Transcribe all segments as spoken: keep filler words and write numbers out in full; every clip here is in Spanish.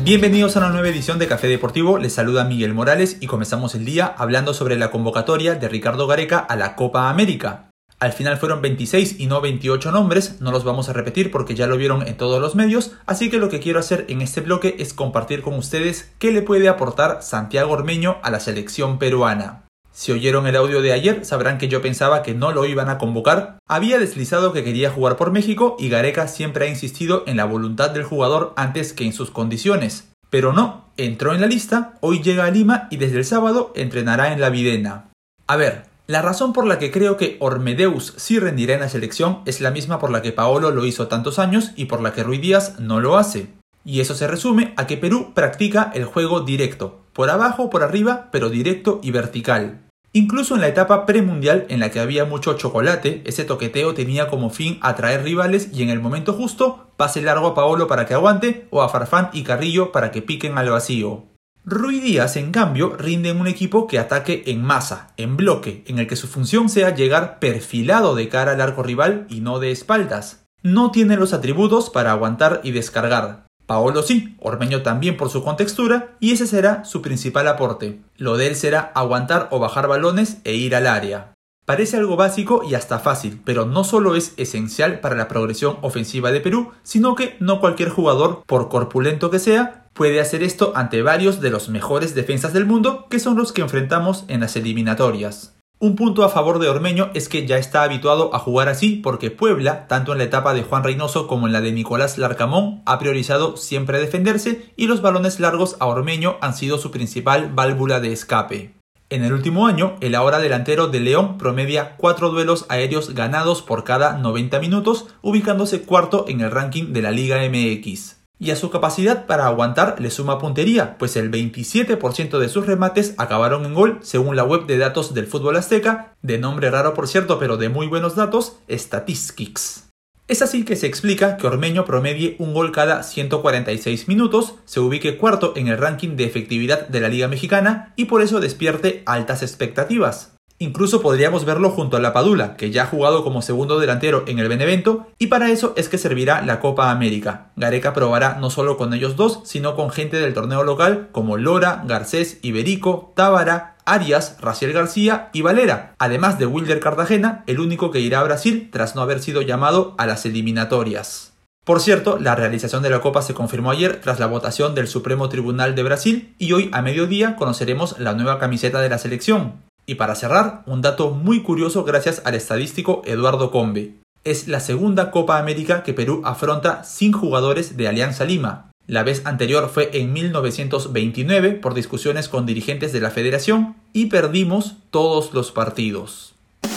Bienvenidos a una nueva edición de Café Deportivo, les saluda Miguel Morales y comenzamos el día hablando sobre la convocatoria de Ricardo Gareca a la Copa América. Al final fueron veintiséis y no veintiocho nombres, no los vamos a repetir porque ya lo vieron en todos los medios, así que lo que quiero hacer en este bloque es compartir con ustedes qué le puede aportar Santiago Ormeño a la selección peruana. Si oyeron el audio de ayer, sabrán que yo pensaba que no lo iban a convocar. Había deslizado que quería jugar por México y Gareca siempre ha insistido en la voluntad del jugador antes que en sus condiciones. Pero no, entró en la lista, hoy llega a Lima y desde el sábado entrenará en la Videna. A ver, la razón por la que creo que Ormedeus sí rendirá en la selección es la misma por la que Paolo lo hizo tantos años y por la que Ruiz Díaz no lo hace. Y eso se resume a que Perú practica el juego directo, por abajo, por arriba, pero directo y vertical. Incluso en la etapa premundial en la que había mucho chocolate, ese toqueteo tenía como fin atraer rivales y en el momento justo, pase largo a Paolo para que aguante o a Farfán y Carrillo para que piquen al vacío. Ruiz Díaz, en cambio, rinde en un equipo que ataque en masa, en bloque, en el que su función sea llegar perfilado de cara al arco rival y no de espaldas. No tiene los atributos para aguantar y descargar. Paolo sí, Ormeño también por su contextura y ese será su principal aporte. Lo de él será aguantar o bajar balones e ir al área. Parece algo básico y hasta fácil, pero no solo es esencial para la progresión ofensiva de Perú, sino que no cualquier jugador, por corpulento que sea, puede hacer esto ante varios de los mejores defensas del mundo, que son los que enfrentamos en las eliminatorias. Un punto a favor de Ormeño es que ya está habituado a jugar así porque Puebla, tanto en la etapa de Juan Reynoso como en la de Nicolás Larcamón, ha priorizado siempre defenderse y los balones largos a Ormeño han sido su principal válvula de escape. En el último año, el ahora delantero de León promedia cuatro duelos aéreos ganados por cada noventa minutos, ubicándose cuarto en el ranking de la Liga M X. Y a su capacidad para aguantar le suma puntería, pues el veintisiete por ciento de sus remates acabaron en gol según la web de datos del fútbol azteca, de nombre raro por cierto pero de muy buenos datos, Statistics. Es así que se explica que Ormeño promedie un gol cada ciento cuarenta y seis minutos, se ubique cuarto en el ranking de efectividad de la Liga Mexicana y por eso despierte altas expectativas. Incluso podríamos verlo junto a La Padula, que ya ha jugado como segundo delantero en el Benevento, y para eso es que servirá la Copa América. Gareca probará no solo con ellos dos, sino con gente del torneo local como Lora, Garcés, Iberico, Tábara, Arias, Raciel García y Valera, además de Wilder Cartagena, el único que irá a Brasil tras no haber sido llamado a las eliminatorias. Por cierto, la realización de la Copa se confirmó ayer tras la votación del Supremo Tribunal de Brasil y hoy a mediodía conoceremos la nueva camiseta de la selección. Y para cerrar, un dato muy curioso gracias al estadístico Eduardo Combe. Es la segunda Copa América que Perú afronta sin jugadores de Alianza Lima. La vez anterior fue en mil novecientos veintinueve por discusiones con dirigentes de la federación y perdimos todos los partidos.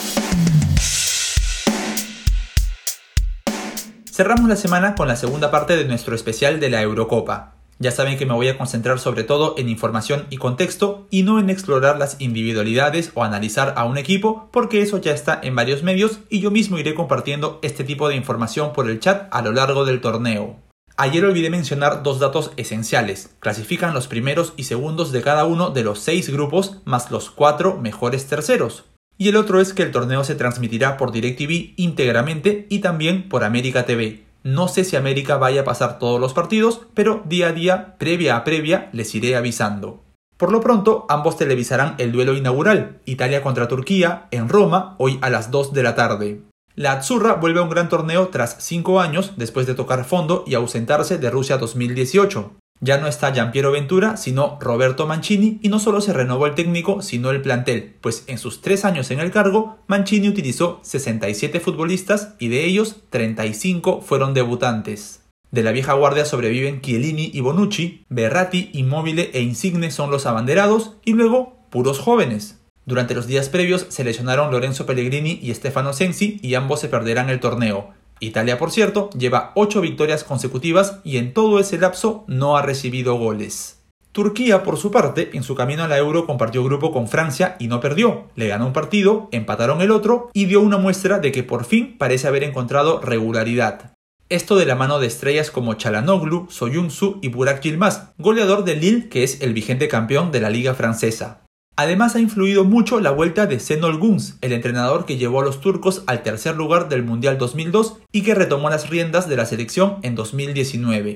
Cerramos la semana con la segunda parte de nuestro especial de la Eurocopa. Ya saben que me voy a concentrar sobre todo en información y contexto y no en explorar las individualidades o analizar a un equipo porque eso ya está en varios medios y yo mismo iré compartiendo este tipo de información por el chat a lo largo del torneo. Ayer olvidé mencionar dos datos esenciales. Clasifican los primeros y segundos de cada uno de los seis grupos más los cuatro mejores terceros. Y el otro es que el torneo se transmitirá por DirecTV íntegramente y también por América T V. No sé si América vaya a pasar todos los partidos, pero día a día, previa a previa, les iré avisando. Por lo pronto, ambos televisarán el duelo inaugural, Italia contra Turquía, en Roma, hoy a las dos de la tarde. La Azzurra vuelve a un gran torneo tras cinco años después de tocar fondo y ausentarse de Rusia dos mil dieciocho. Ya no está Gianpiero Ventura, sino Roberto Mancini, y no solo se renovó el técnico, sino el plantel, pues en sus tres años en el cargo, Mancini utilizó sesenta y siete futbolistas y de ellos treinta y cinco fueron debutantes. De la vieja guardia sobreviven Chiellini y Bonucci, Verratti, Immobile e Insigne son los abanderados, y luego puros jóvenes. Durante los días previos se lesionaron Lorenzo Pellegrini y Stefano Sensi y ambos se perderán el torneo. Italia, por cierto, lleva ocho victorias consecutivas y en todo ese lapso no ha recibido goles. Turquía, por su parte, en su camino a la Euro compartió grupo con Francia y no perdió. Le ganó un partido, empataron el otro y dio una muestra de que por fin parece haber encontrado regularidad. Esto de la mano de estrellas como Çalhanoğlu, Soyuncu y Burak Yilmaz, goleador del Lille que es el vigente campeón de la liga francesa. Además ha influido mucho la vuelta de Şenol Güneş, el entrenador que llevó a los turcos al tercer lugar del Mundial dos mil dos y que retomó las riendas de la selección en dos mil diecinueve.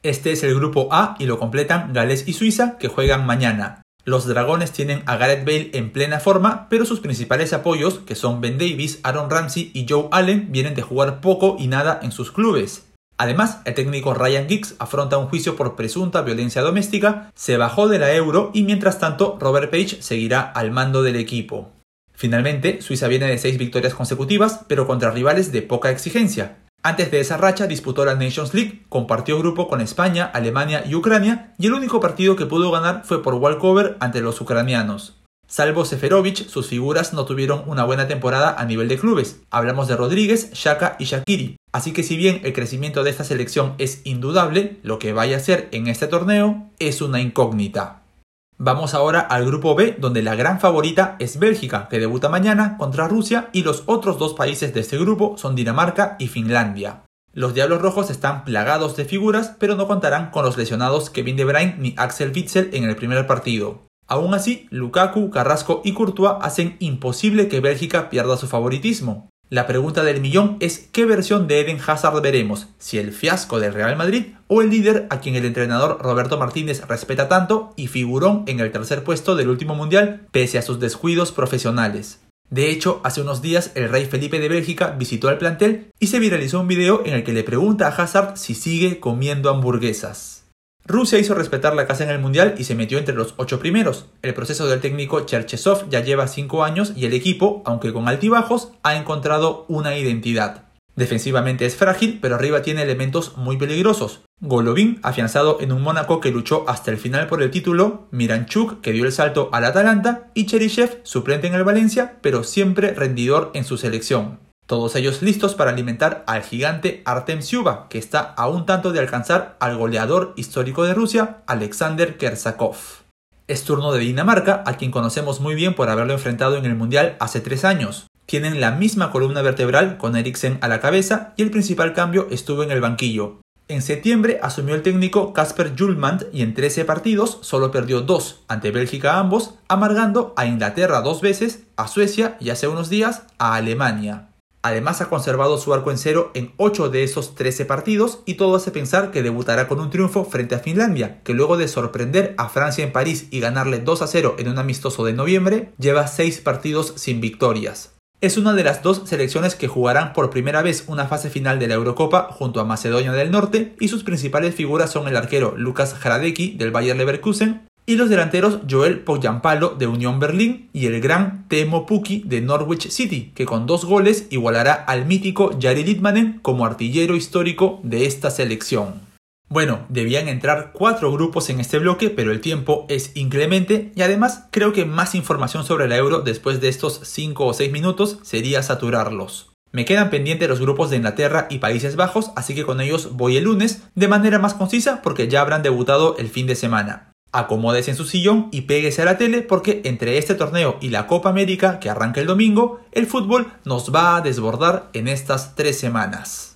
Este es el grupo A y lo completan Gales y Suiza, que juegan mañana. Los dragones tienen a Gareth Bale en plena forma, pero sus principales apoyos, que son Ben Davies, Aaron Ramsey y Joe Allen, vienen de jugar poco y nada en sus clubes. Además, el técnico Ryan Giggs afronta un juicio por presunta violencia doméstica, se bajó de la Euro y mientras tanto Robert Page seguirá al mando del equipo. Finalmente, Suiza viene de seis victorias consecutivas, pero contra rivales de poca exigencia. Antes de esa racha disputó la Nations League, compartió grupo con España, Alemania y Ucrania, y el único partido que pudo ganar fue por walkover ante los ucranianos. Salvo Seferovic, sus figuras no tuvieron una buena temporada a nivel de clubes. Hablamos de Rodríguez, Xhaka y Shaqiri. Así que si bien el crecimiento de esta selección es indudable, lo que vaya a ser en este torneo es una incógnita. Vamos ahora al grupo B, donde la gran favorita es Bélgica, que debuta mañana contra Rusia, y los otros dos países de este grupo son Dinamarca y Finlandia. Los Diablos Rojos están plagados de figuras, pero no contarán con los lesionados Kevin De Bruyne ni Axel Witsel en el primer partido. Aún así, Lukaku, Carrasco y Courtois hacen imposible que Bélgica pierda su favoritismo. La pregunta del millón es ¿qué versión de Eden Hazard veremos? ¿Si el fiasco del Real Madrid o el líder a quien el entrenador Roberto Martínez respeta tanto y figurón en el tercer puesto del último mundial pese a sus descuidos profesionales? De hecho, hace unos días el rey Felipe de Bélgica visitó al plantel y se viralizó un video en el que le pregunta a Hazard si sigue comiendo hamburguesas. Rusia hizo respetar la casa en el Mundial y se metió entre los ocho primeros. El proceso del técnico Cherchesov ya lleva cinco años y el equipo, aunque con altibajos, ha encontrado una identidad. Defensivamente es frágil, pero arriba tiene elementos muy peligrosos. Golovin, afianzado en un Mónaco que luchó hasta el final por el título, Miranchuk, que dio el salto al Atalanta, y Cheryshev, suplente en el Valencia, pero siempre rendidor en su selección. Todos ellos listos para alimentar al gigante Artem Syuba, que está a un tanto de alcanzar al goleador histórico de Rusia, Alexander Kersakov. Es turno de Dinamarca, a quien conocemos muy bien por haberlo enfrentado en el Mundial hace tres años. Tienen la misma columna vertebral con Eriksen a la cabeza y el principal cambio estuvo en el banquillo. En septiembre asumió el técnico Kasper Hjulmand y en trece partidos solo perdió dos ante Bélgica ambos, amargando a Inglaterra dos veces, a Suecia y hace unos días a Alemania. Además ha conservado su arco en cero en ocho de esos trece partidos y todo hace pensar que debutará con un triunfo frente a Finlandia, que luego de sorprender a Francia en París y ganarle dos a cero en un amistoso de noviembre, lleva seis partidos sin victorias. Es una de las dos selecciones que jugarán por primera vez una fase final de la Eurocopa junto a Macedonia del Norte y sus principales figuras son el arquero Lukas Hradecki del Bayer Leverkusen y los delanteros Joel Pohjanpalo de Unión Berlín y el gran Teemu Pukki de Norwich City, que con dos goles igualará al mítico Jari Litmanen como artillero histórico de esta selección. Bueno, debían entrar cuatro grupos en este bloque, pero el tiempo es inclemente y además creo que más información sobre la Euro después de estos cinco o seis minutos sería saturarlos. Me quedan pendientes los grupos de Inglaterra y Países Bajos, así que con ellos voy el lunes de manera más concisa porque ya habrán debutado el fin de semana. Acomódese en su sillón y péguese a la tele porque entre este torneo y la Copa América que arranca el domingo, el fútbol nos va a desbordar en estas tres semanas.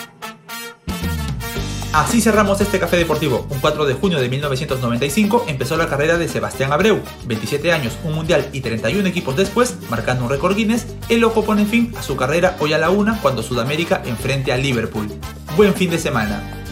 Así cerramos este café deportivo. Un cuatro de junio de mil novecientos noventa y cinco empezó la carrera de Sebastián Abreu. veintisiete años, un mundial y treinta y uno equipos después, marcando un récord Guinness, el loco pone fin a su carrera hoy a la una cuando Sudamérica enfrente a Liverpool. Buen fin de semana.